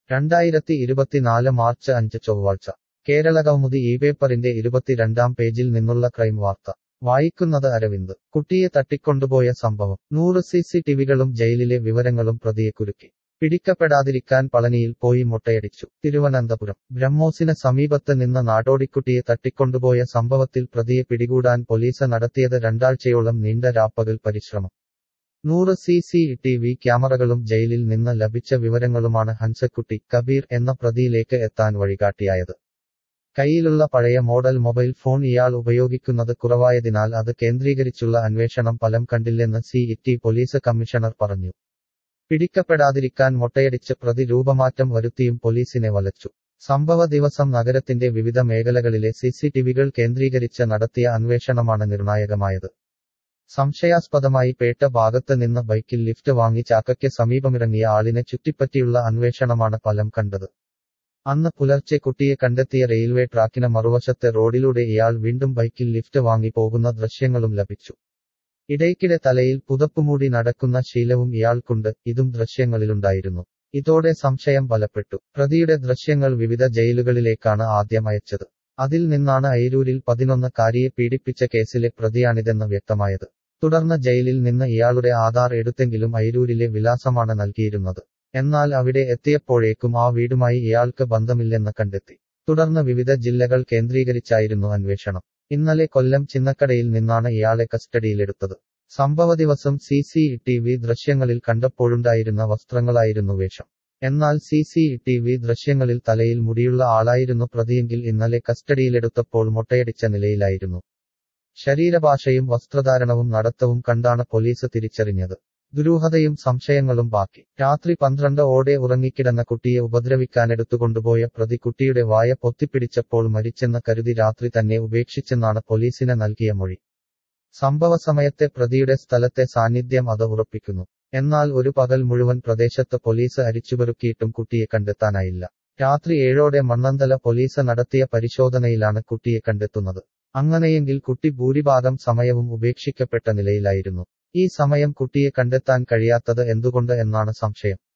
2024 March 5 ചൊവ്വാഴ്ച കേരളകൗമുദി ഈ പേപ്പറിന്റെ 22-ാം പേജിൽ നിന്നുള്ള ക്രൈം വാർത്ത വായിക്കുന്നത് അരവിന്ദ്. കുട്ടിയെ തട്ടിക്കൊണ്ടുപോയ സംഭവം. 100 CCTVകളും ജയിലിലെ വിവരങ്ങളും പ്രതിയെ കുരുക്കി. പിടിക്കപ്പെടാതിരിക്കാൻ പളനിയിൽ പോയി മൊട്ടയടിച്ചു. തിരുവനന്തപുരം ബ്രഹ്മോസിന് സമീപത്ത് നിന്ന് നാടോടിക്കുട്ടിയെ തട്ടിക്കൊണ്ടുപോയ സംഭവത്തിൽ പ്രതിയെ പിടികൂടാൻ പോലീസ് നടത്തിയത് രണ്ടാഴ്ചയോളം നീണ്ട രാപ്പകൽ പരിശ്രമം. 100 CCTV ക്യാമറകളും ജയിലിൽ നിന്ന് ലഭിച്ച വിവരങ്ങളുമാണ് ഹൻസക്കുട്ടി കബീർ എന്ന പ്രതിയിലേക്ക് എത്താൻ വഴികാട്ടിയായത്. കയ്യിലുള്ള പഴയ മോഡൽ മൊബൈൽ ഫോൺ ഇയാൾ ഉപയോഗിക്കുന്നത് കുറവായതിനാൽ അത് കേന്ദ്രീകരിച്ചുള്ള അന്വേഷണം ഫലം കണ്ടില്ലെന്ന് CET പോലീസ് കമ്മീഷണർ പറഞ്ഞു. പിടിക്കപ്പെടാതിരിക്കാൻ മൊട്ടയടിച്ച് പ്രതി രൂപമാറ്റം വരുത്തിയും പോലീസിനെ വലച്ചു. സംഭവ ദിവസം നഗരത്തിന്റെ വിവിധ മേഖലകളിലെ CCTVകൾ കേന്ദ്രീകരിച്ച് നടത്തിയ അന്വേഷണമാണ് നിർണായകമായത്. സംശയാസ്പദമായി പേട്ട ഭാഗത്ത് നിന്ന് ബൈക്കിൽ ലിഫ്റ്റ് വാങ്ങി ചാക്കയ്ക്ക് സമീപമിറങ്ങിയ ആളിനെ ചുറ്റിപ്പറ്റിയുള്ള അന്വേഷണമാണ് ഫലം കണ്ടത്. അന്ന് പുലർച്ചെ കുട്ടിയെ കണ്ടെത്തിയ റെയിൽവേ ട്രാക്കിന് മറുവശത്തെ റോഡിലൂടെ ഇയാൾ വീണ്ടും ബൈക്കിൽ ലിഫ്റ്റ് വാങ്ങി പോകുന്ന ദൃശ്യങ്ങളും ലഭിച്ചു. ഇടയ്ക്കിടെ തലയിൽ പുതപ്പുമൂടി നടക്കുന്ന ശീലവും ഇയാൾക്കുണ്ട്. ഇതും ദൃശ്യങ്ങളിലുണ്ടായിരുന്നു. ഇതോടെ സംശയം ബലപ്പെട്ടു. പ്രതിയുടെ ദൃശ്യങ്ങൾ വിവിധ ജയിലുകളിലേക്കാണ് ആദ്യം അയച്ചത്. അതിൽ നിന്നാണ് അയിരൂരിൽ 11-കാരിയെ പീഡിപ്പിച്ച കേസിലെ പ്രതിയാണിതെന്ന് വ്യക്തമായത്. തുടർന്ന് ജയിലിൽ നിന്ന് ഇയാളുടെ ആധാർ എടുത്തെങ്കിലും അയിരൂരിലെ വിലാസമാണ് നൽകിയിരുന്നത്. എന്നാൽ അവിടെ എത്തിയപ്പോഴേക്കും ആ വീടുമായി ഇയാൾക്ക് ബന്ധമില്ലെന്ന് കണ്ടെത്തി. തുടർന്ന് വിവിധ ജില്ലകൾ കേന്ദ്രീകരിച്ചായിരുന്നു അന്വേഷണം. ഇന്നലെ കൊല്ലം ചിന്നക്കടയിൽ നിന്നാണ് ഇയാളെ കസ്റ്റഡിയിലെടുത്തത്. സംഭവ ദിവസം CCTV ദൃശ്യങ്ങളിൽ കണ്ടപ്പോഴുണ്ടായിരുന്ന വസ്ത്രങ്ങളായിരുന്നു വേഷം. എന്നാൽ CCTV ദൃശ്യങ്ങളിൽ തലയിൽ മുടിയുള്ള ആളായിരുന്നു പ്രതിയെങ്കിൽ ഇന്നലെ കസ്റ്റഡിയിലെടുത്തപ്പോൾ മൊട്ടയടിച്ച നിലയിലായിരുന്നു. ശരീരഭാഷയും വസ്ത്രധാരണവും നടത്തവും കണ്ടാണ് പോലീസ് തിരിച്ചറിഞ്ഞത്. ദുരൂഹതയും സംശയങ്ങളും ബാക്കി. രാത്രി 12 ഉറങ്ങിക്കിടന്ന കുട്ടിയെ ഉപദ്രവിക്കാനെടുത്തുകൊണ്ടുപോയ പ്രതി കുട്ടിയുടെ വായ പൊത്തിപ്പിടിച്ചപ്പോൾ മരിച്ചെന്ന് കരുതി രാത്രി തന്നെ ഉപേക്ഷിച്ചെന്നാണ് പോലീസിന് നൽകിയ മൊഴി. സംഭവ സമയത്തെ പ്രതിയുടെ സ്ഥലത്തെ സാന്നിധ്യം അത് ഉറപ്പിക്കുന്നു. എന്നാൽ ഒരു പകൽ മുഴുവൻ പ്രദേശത്ത് പോലീസ് അരിച്ചുപെറുക്കിയിട്ടും കുട്ടിയെ കണ്ടെത്താനായില്ല. രാത്രി 7 മണ്ണന്തല പോലീസ് നടത്തിയ പരിശോധനയിലാണ് കുട്ടിയെ കണ്ടെത്തുന്നത്. അങ്ങനെയെങ്കിൽ കുട്ടി ഭൂരിഭാഗം സമയവും ഉപേക്ഷിക്കപ്പെട്ട നിലയിലായിരുന്നു. ഈ സമയം കുട്ടിയെ കണ്ടെത്താൻ കഴിയാത്തത് എന്തുകൊണ്ട് എന്നാണ് സംശയം.